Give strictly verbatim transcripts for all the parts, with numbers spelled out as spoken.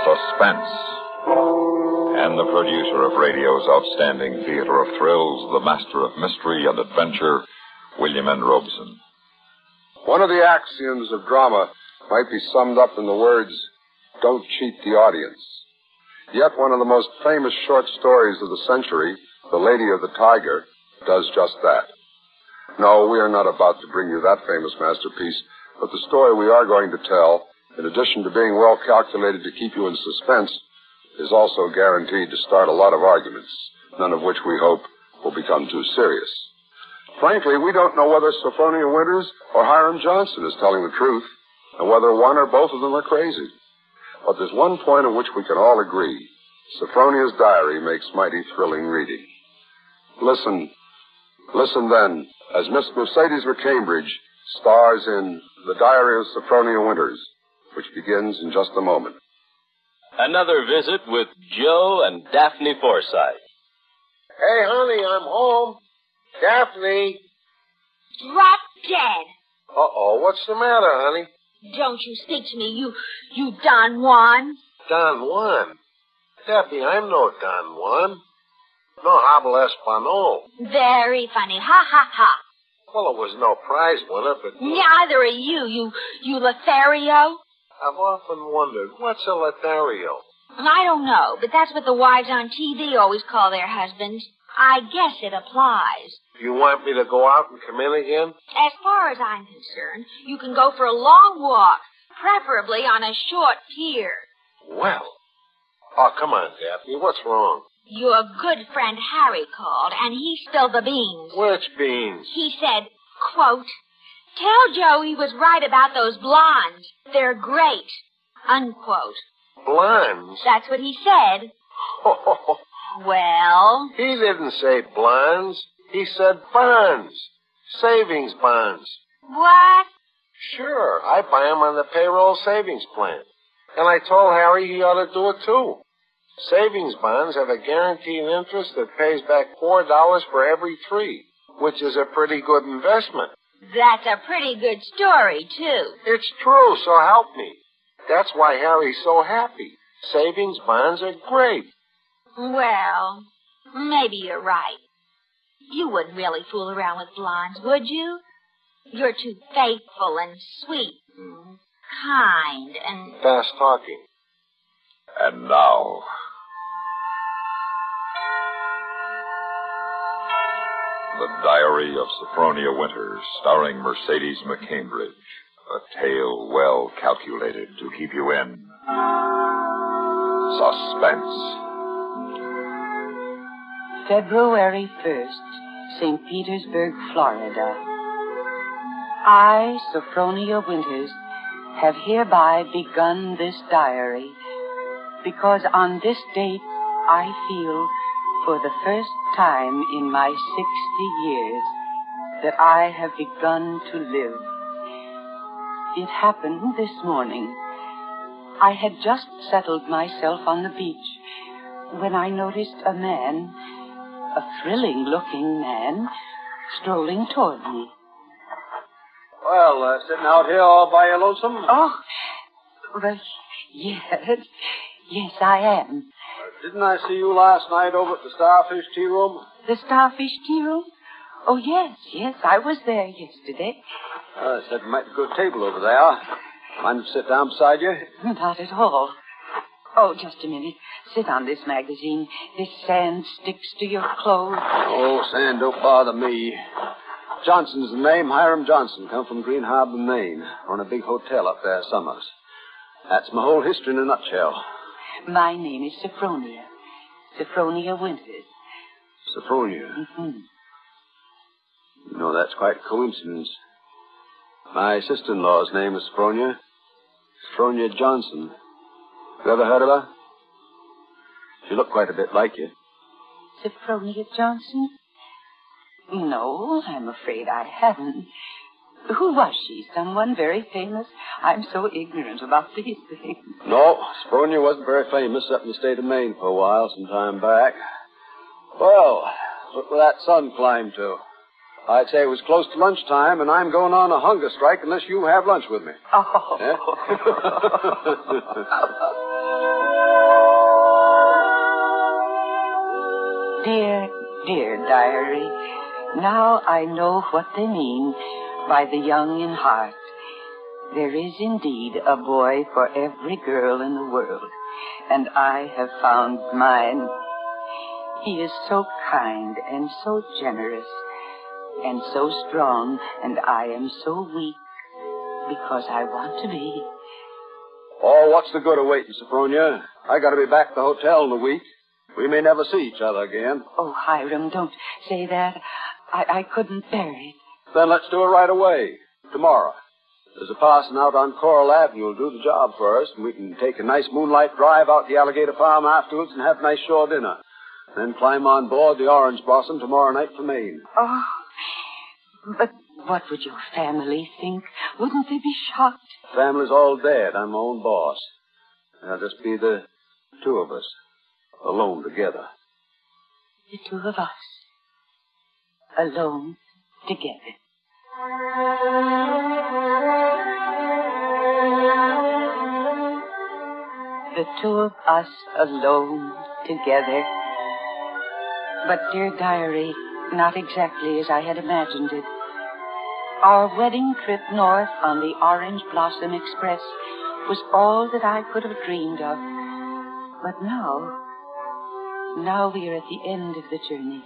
Suspense. And the producer of radio's outstanding theater of thrills, the master of mystery and adventure, William N. Robson. One of the axioms of drama might be summed up in the words, don't cheat the audience. Yet one of the most famous short stories of the century, The Lady of the Tiger, does just that. No, we are not about to bring you that famous masterpiece, but the story we are going to tell, in addition to being well calculated to keep you in suspense, is also guaranteed to start a lot of arguments, none of which we hope will become too serious. Frankly, we don't know whether Sophronia Winters or Hiram Johnson is telling the truth, and whether one or both of them are crazy. But there's one point on which we can all agree. Sophronia's diary makes mighty thrilling reading. Listen, listen then, as Miss Mercedes McCambridge stars in The Diary of Sophronia Winters, which begins in just a moment. Another visit with Joe and Daphne Forsythe. Hey, honey, I'm home. Daphne. Drop dead. Uh-oh, what's the matter, honey? Don't you speak to me, you, you Don Juan. Don Juan? Daphne, I'm no Don Juan. No Habla Espanol. Very funny. Ha, ha, ha. Well, it was no prize winner, but... Neither are you, you, you Lothario. I've often wondered, what's a Lothario? I don't know, but that's what the wives on T V always call their husbands. I guess it applies. You want me to go out and come in again? As far as I'm concerned, you can go for a long walk, preferably on a short pier. Well. Oh, come on, Daphne. What's wrong? Your good friend Harry called, and he spilled the beans. Which beans? He said, quote, tell Joe he was right about those blondes. They're great, unquote. Blondes? That's what he said. Well? He didn't say blondes. He said bonds. Savings bonds. What? Sure. I buy 'em on the payroll savings plan. And I told Harry he ought to do it, too. Savings bonds have a guaranteed interest that pays back four dollars for every three, which is a pretty good investment. That's a pretty good story, too. It's true, so help me. That's why Harry's so happy. Savings bonds are great. Well, maybe you're right. You wouldn't really fool around with blondes, would you? You're too faithful and sweet and kind and... Fast talking. And now... The Diary of Sophronia Winters, starring Mercedes McCambridge. A tale well calculated to keep you in suspense. February first, Saint Petersburg, Florida. I, Sophronia Winters, have hereby begun this diary because on this date I feel, for the first time in my sixty years, that I have begun to live. It happened this morning. I had just settled myself on the beach when I noticed a man, a thrilling-looking man, strolling toward me. Well, uh, sitting out here all by your lonesome? Oh, well, yes. Yes, I am. Uh, didn't I see you last night over at the Starfish Tea Room? The Starfish Tea Room? Oh, yes, yes, I was there yesterday. Uh, said you might be a good table over there. Mind if I sit down beside you? Not at all. Oh, just a minute. Sit on this magazine. This sand sticks to your clothes. Oh, sand don't bother me. Johnson's the name. Hiram Johnson. Come from Green Harbor, Maine. Run a big hotel up there summers. That's my whole history in a nutshell. My name is Sophronia. Sophronia Winters. Sophronia? Mm-hmm. You know, that's quite a coincidence. My sister-in-law's name is Sophronia. Sophronia Johnson. You ever heard of her? She looked quite a bit like you. Sophronia Johnson? No, I'm afraid I haven't. Who was she? Someone very famous? I'm so ignorant about these things. No, Sophronia wasn't very famous up in the state of Maine for a while, some time back. Well, look where that sun climbed to. I'd say it was close to lunchtime, and I'm going on a hunger strike unless you have lunch with me. Oh. Yeah? Dear, dear diary, now I know what they mean by the young in heart. There is indeed a boy for every girl in the world, and I have found mine. He is so kind and so generous and so strong, and I am so weak because I want to be. Oh, what's the good of waiting, Sophronia? I got to be back at the hotel in a week. We may never see each other again. Oh, Hiram, don't say that. I, I couldn't bear it. Then let's do it right away. Tomorrow. There's a parson out on Coral Avenue who'll do the job for us, and we can take a nice moonlight drive out the Alligator Farm afterwards and have a nice shore dinner. Then climb on board the Orange Blossom tomorrow night for Maine. Oh, but what would your family think? Wouldn't they be shocked? Family's all dead. I'm my own boss. There'll just be the two of us, alone together. The two of us, alone together. The two of us alone together. But, dear diary, not exactly as I had imagined it. Our wedding trip north on the Orange Blossom Express was all that I could have dreamed of. But now, now we are at the end of the journey.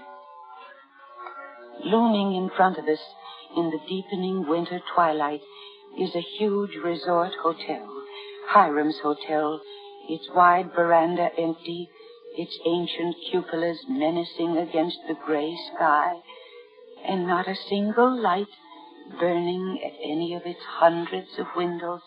Looming in front of us in the deepening winter twilight is a huge resort hotel, Hiram's Hotel, its wide veranda empty, its ancient cupolas menacing against the gray sky, and not a single light burning at any of its hundreds of windows.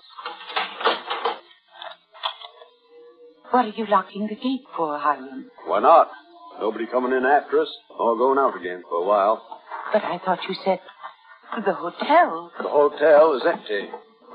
What are you locking the gate for, Hiram? Why not? Nobody coming in after us, or going out again for a while. But I thought you said the hotel. The hotel is empty.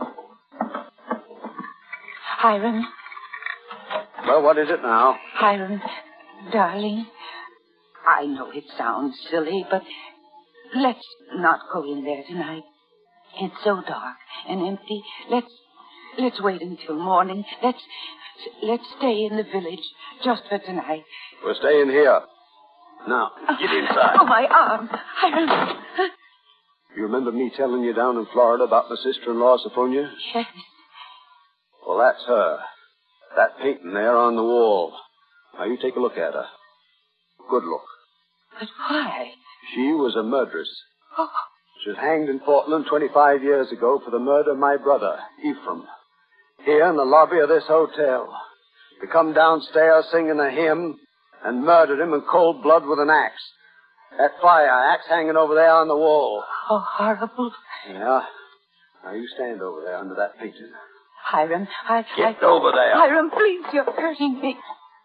Hiram. Well, what is it now? Hiram, darling, I know it sounds silly, but let's not go in there tonight. It's so dark and empty. Let's let's wait until morning. Let's let's stay in the village just for tonight. We're staying here. Now, get inside. Oh, my arm. Hiram. You remember me telling you down in Florida about my sister-in-law, Sophronia? Yes. Well, that's her. That painting there on the wall. Now, you take a look at her. Good look. But why? She was a murderess. Oh. She was hanged in Portland twenty-five years ago for the murder of my brother, Ephraim. Here in the lobby of this hotel. They come downstairs singing a hymn and murdered him in cold blood with an axe. That fire axe hanging over there on the wall. Oh, horrible. Yeah. Now, you stand over there under that painting. Hiram, I... Get I, over there. Hiram, please, you're hurting me.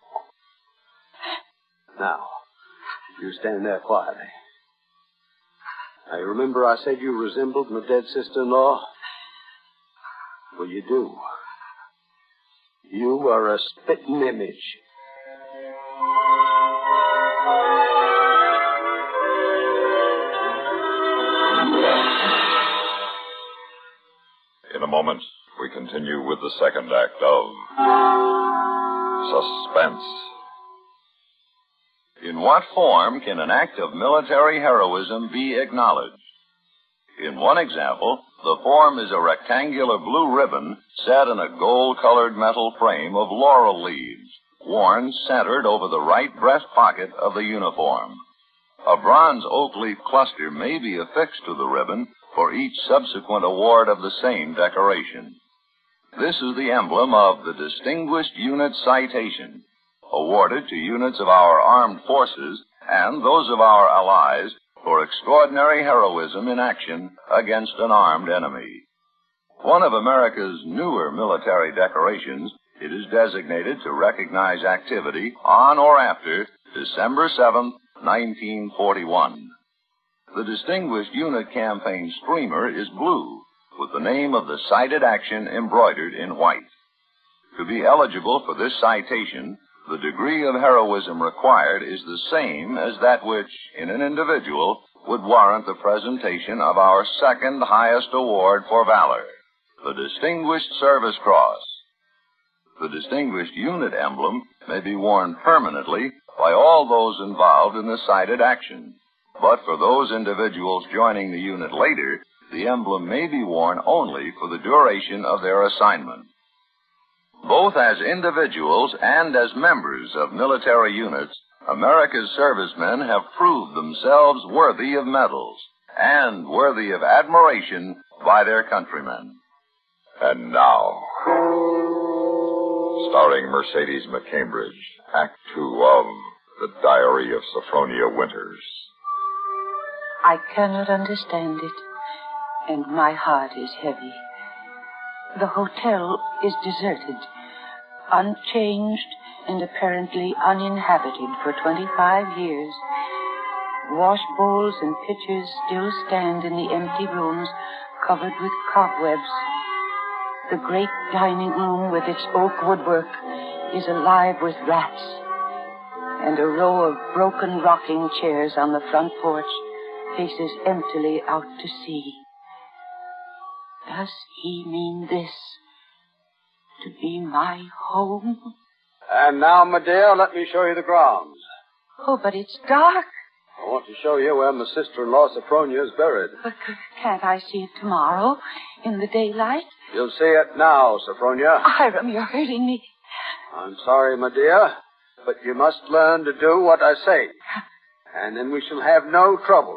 Now, you stand there quietly. Now, you remember I said you resembled my dead sister-in-law? Well, you do. You are a spitting image. In a moment, we continue with the second act of Suspense. In what form can an act of military heroism be acknowledged? In one example, the form is a rectangular blue ribbon set in a gold-colored metal frame of laurel leaves, worn centered over the right breast pocket of the uniform. A bronze oak leaf cluster may be affixed to the ribbon for each subsequent award of the same decoration. This is the emblem of the Distinguished Unit Citation, awarded to units of our armed forces and those of our allies for extraordinary heroism in action against an armed enemy. One of America's newer military decorations, it is designated to recognize activity on or after December seventh, nineteen forty-one. The Distinguished Unit Campaign streamer is blue, with the name of the cited action embroidered in white. To be eligible for this citation, the degree of heroism required is the same as that which, in an individual, would warrant the presentation of our second highest award for valor, the Distinguished Service Cross. The Distinguished Unit emblem may be worn permanently by all those involved in the cited action. But for those individuals joining the unit later, the emblem may be worn only for the duration of their assignment. Both as individuals and as members of military units, America's servicemen have proved themselves worthy of medals and worthy of admiration by their countrymen. And now, starring Mercedes McCambridge, Act Two of The Diary of Sophronia Winters. I cannot understand it, and my heart is heavy. The hotel is deserted, unchanged, and apparently uninhabited for twenty-five years. Wash bowls and pitchers still stand in the empty rooms covered with cobwebs. The great dining room with its oak woodwork is alive with rats, and a row of broken rocking chairs on the front porch faces emptily out to sea. Does he mean this to be my home? And now, my dear, let me show you the grounds. Oh, but it's dark. I want to show you where my sister-in-law Sophronia is buried. But c- can't I see it tomorrow in the daylight? You'll see it now, Sophronia. Hiram, you're hurting me. I'm sorry, my dear, but you must learn to do what I say. And then we shall have no trouble.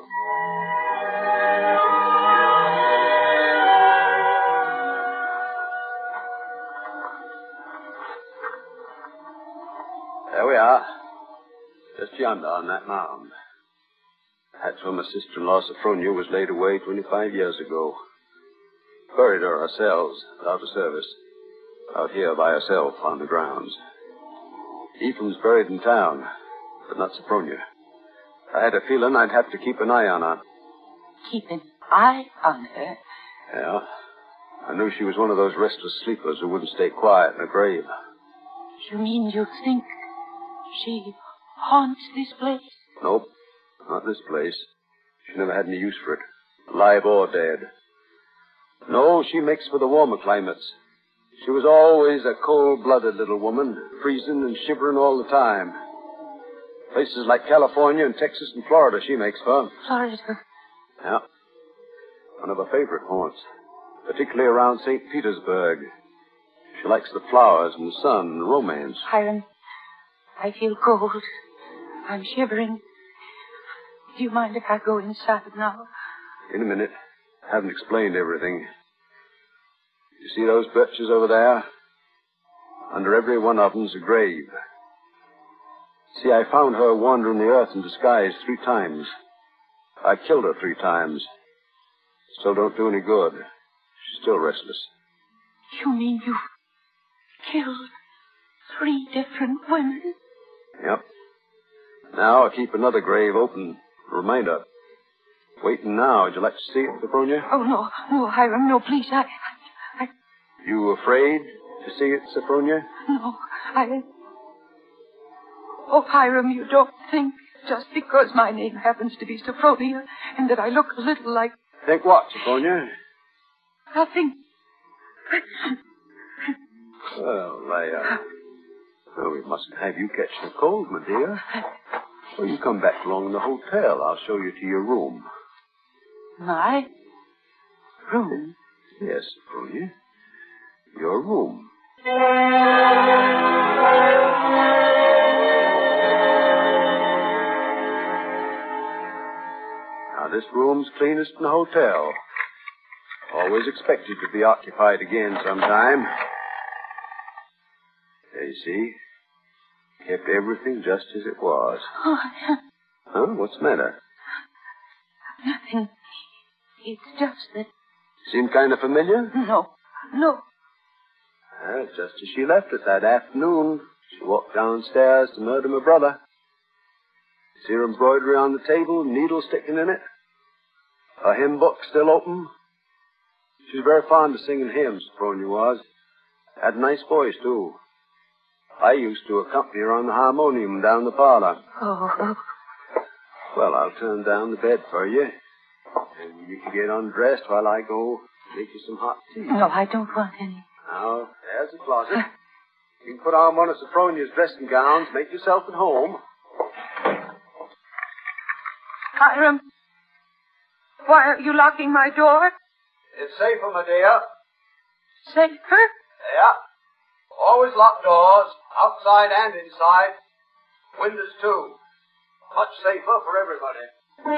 There we are. Just yonder on that mound. That's where my sister-in-law Sophronia was laid away twenty-five years ago. Buried her ourselves, out of service. Out here by herself on the grounds. Ephraim's buried in town, but not Sophronia. I had a feeling I'd have to keep an eye on her. Keep an eye on her? Yeah. I knew she was one of those restless sleepers who wouldn't stay quiet in a grave. You mean you think she haunts this place? Nope, not this place. She never had any use for it, alive or dead. No, she makes for the warmer climates. She was always a cold-blooded little woman, freezing and shivering all the time. Places like California and Texas and Florida she makes for. Florida? Yeah. One of her favorite haunts, particularly around Saint Petersburg. She likes the flowers and the sun and romance. Hiram, I feel cold. I'm shivering. Do you mind if I go inside now? In a minute. I haven't explained everything. You see those birches over there? Under every one of them's a grave. See, I found her wandering the earth in disguise three times. I killed her three times. Still don't do any good. She's still restless. You mean you killed three different women? Yep. Now I keep another grave open. Reminder. Waiting now. Would you like to see it, Sophronia? Oh, no. No, Hiram, no, please. I... I... You afraid to see it, Sophronia? No, I... Oh, Hiram, you don't think just because my name happens to be Sophronia and that I look a little like... Think what, Sophronia? Nothing. Well, I, uh... Oh, we mustn't have you catch the cold, my dear. Well, you come back along in the hotel. I'll show you to your room. My room? Yes, Sophronia. Your room. Now, this room's cleanest in the hotel. Always expected to be occupied again sometime. There you see. Kept everything just as it was. Oh, Huh? What's the matter? nothing. It's just that... Seem kind of familiar? No, no. Well, just as she left it that afternoon, she walked downstairs to murder my brother. See her embroidery on the table, needle sticking in it? Her hymn book still open? She was very fond of singing hymns, Sophronia was. Had a nice voice, too. I used to accompany her on the harmonium down the parlor. Oh, Well, I'll turn down the bed for you. And you can get undressed while I go make you some hot tea. no, I don't want any. Now, there's the closet. You can put on one of Sophronia's dressing gowns, make yourself at home. Hiram, why are you locking my door? It's safer, my dear. Safer? Yeah. Always lock doors, outside and inside. Windows, too. Much safer for everybody.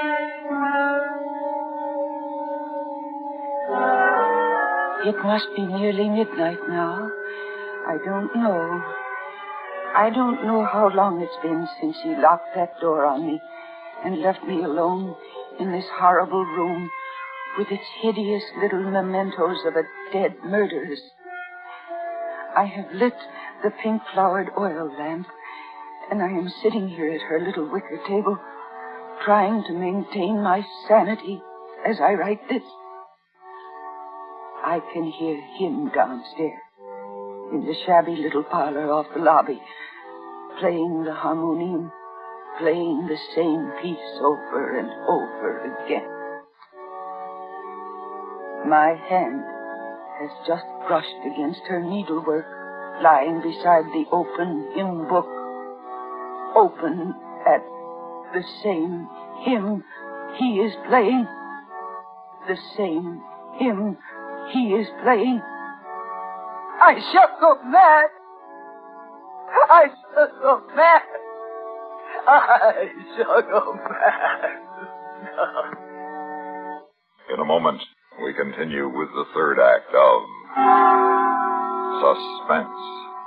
It must be nearly midnight now. I don't know. I don't know how long it's been since he locked that door on me and left me alone in this horrible room with its hideous little mementos of a dead murderess. I have lit the pink-flowered oil lamp, and I am sitting here at her little wicker table, trying to maintain my sanity as I write this. I can hear him downstairs, in the shabby little parlor off the lobby, playing the harmonium, playing the same piece over and over again. My hand has just brushed against her needlework, lying beside the open hymn book, open at the same hymn he is playing, the same hymn he is playing. I shall go mad. I shall go mad. I shall go mad. In a moment, we continue with the third act of Suspense.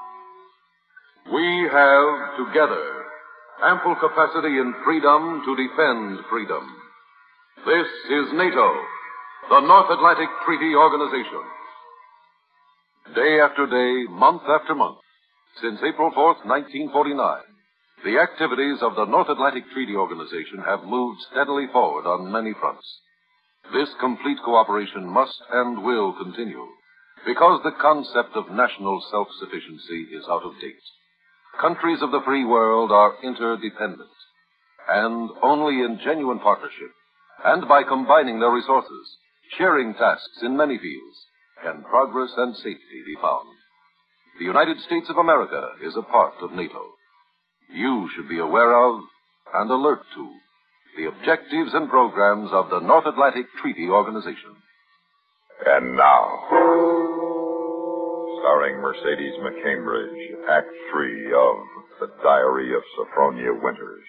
We have, together, ample capacity and freedom to defend freedom. This is NATO, the North Atlantic Treaty Organization. Day after day, month after month, since April fourth, nineteen forty-nine, the activities of the North Atlantic Treaty Organization have moved steadily forward on many fronts. This complete cooperation must and will continue, because the concept of national self-sufficiency is out of date. Countries of the free world are interdependent, and only in genuine partnership, and by combining their resources, sharing tasks in many fields, can progress and safety be found. The United States of America is a part of NATO. You should be aware of and alert to the objectives and programs of the North Atlantic Treaty Organization. And now, starring Mercedes McCambridge, Act Three of The Diary of Sophronia Winters.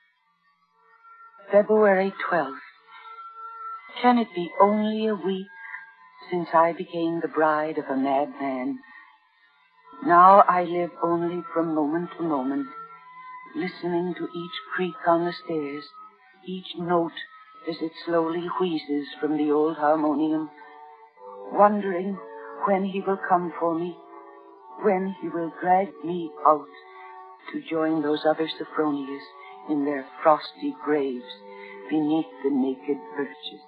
February twelfth. Can it be only a week since I became the bride of a madman? Now I live only from moment to moment, listening to each creak on the stairs, each note as it slowly wheezes from the old harmonium, wondering when he will come for me, when he will drag me out to join those other Sophronias in their frosty graves beneath the naked birches.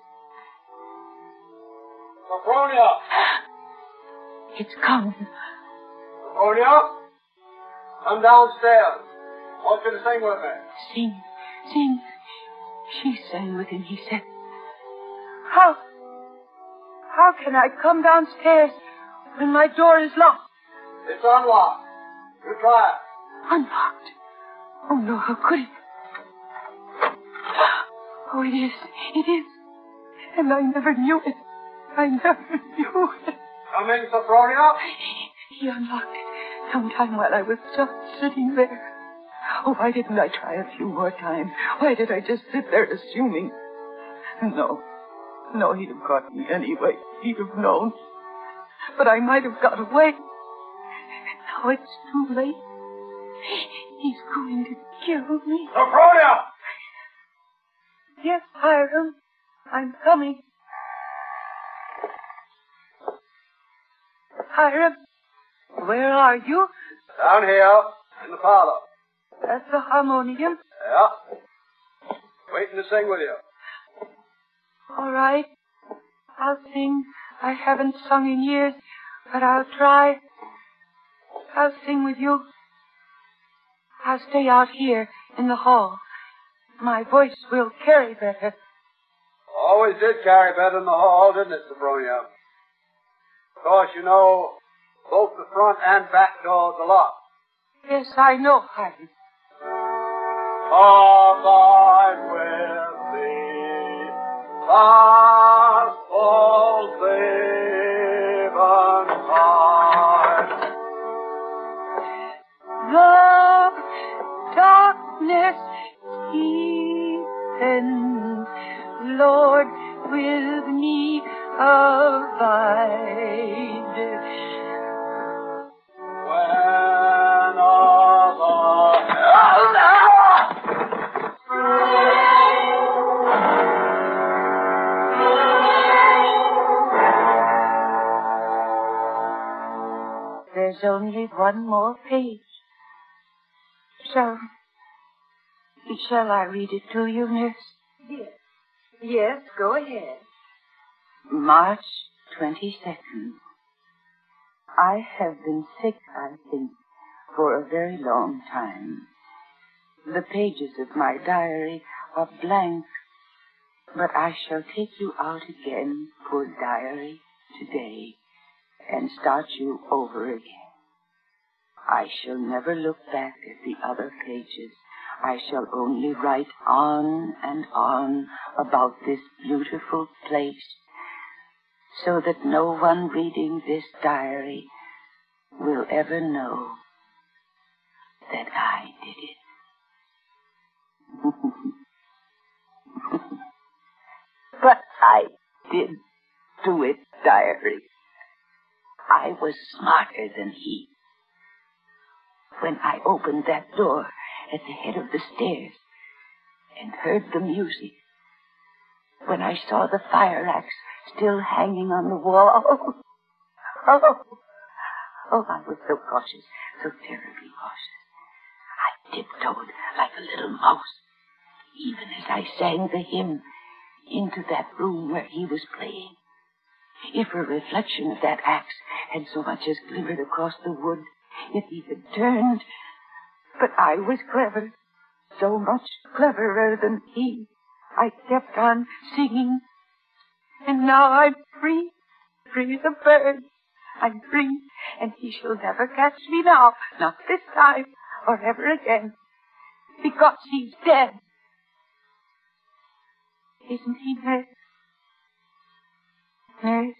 Sophronia! It's come. Sophronia! Come downstairs. I want you to sing with me. Sing, sing. She sang with him, he said. How? How can I come downstairs when my door is locked? It's unlocked. You try it. Unlocked? Oh, no, how could it? Oh, it is. It is. And I never knew it. I never knew it. Come in, Sophronia. He unlocked it sometime while I was just sitting there. Oh, why didn't I try a few more times? Why did I just sit there assuming? No. No, he'd have caught me anyway. He'd have known. But I might have got away. Now it's too late. He's going to kill me. Sophronia! Yes, Hiram. I'm coming. Hiram, where are you? Down here, in the parlor. At the harmonium? Yeah. Waiting to sing with you. All right. I'll sing. I haven't sung in years, but I'll try. I'll sing with you. I'll stay out here in the hall. My voice will carry better. Always did carry better in the hall, didn't it, Sophronia? Of course, you know, Both the front and back doors are locked. Yes, I know, Hiram. Abide with thee, fast falls eventide. The darkness deepens, Lord, with me abide. When all the... Oh, no! There's only one more page. Shall, shall I read it to you, nurse? Yes. Yes, go ahead. March twenty-second. I have been sick, I think, for a very long time. The pages of my diary are blank, but I shall take you out again, poor diary, today, and start you over again. I shall never look back at the other pages. I shall only write on and on about this beautiful place, so that no one reading this diary will ever know that I did it. But I did do it, diary. I was smarter than he. When I opened that door at the head of the stairs and heard the music, when I saw the fire axe still hanging on the wall, oh, oh, oh, I was so cautious, so terribly cautious. I tiptoed like a little mouse, even as I sang the hymn, into that room where he was playing. If a reflection of that axe had so much as glimmered across the wood, if he had turned, but I was clever, so much cleverer than he. I kept on singing, and now I'm free, free as a bird. I'm free, and he shall never catch me now, not this time, or ever again, because he's dead. Isn't he, nurse? Nurse?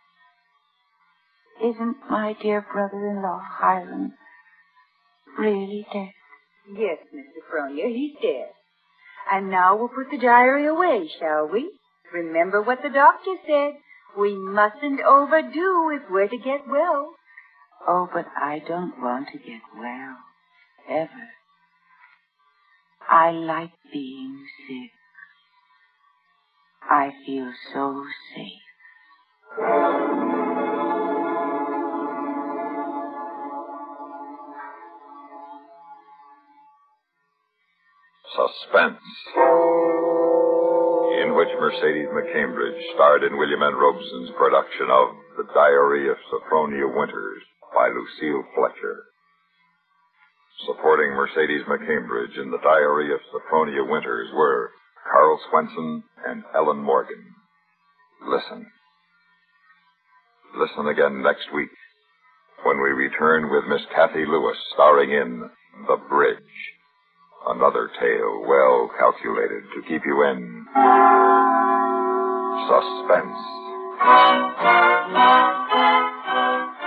Isn't my dear brother-in-law, Hiram, really dead? Yes, Miss Sophronia, he's dead. And now we'll put the diary away, shall we? Remember what the doctor said. We mustn't overdo if we're to get well. Oh, but I don't want to get well, ever. I like being sick. I feel so safe. Suspense, in which Mercedes McCambridge starred in William N. Robeson's production of The Diary of Sophronia Winters by Lucille Fletcher. Supporting Mercedes McCambridge in The Diary of Sophronia Winters were Carl Swenson and Ellen Morgan. Listen. Listen again next week when we return with Miss Kathy Lewis starring in The Bridge. Another tale well calculated to keep you in suspense.